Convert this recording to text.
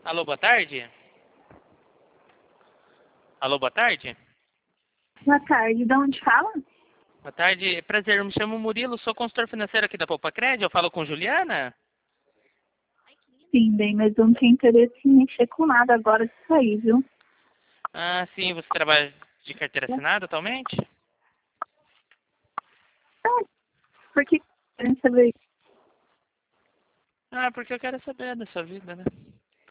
Alô, boa tarde? Alô, boa tarde? Boa tarde, de onde fala? Boa tarde, prazer, eu me chamo Murilo, sou consultor financeiro aqui da Poupa Crédito, eu falo com Juliana? Sim, bem, mas eu não tenho interesse em mexer com nada agora disso aí, viu? Ah, sim, você trabalha de carteira assinada atualmente? Ah, por que querem saber? Ah, porque eu quero saber da sua vida, né?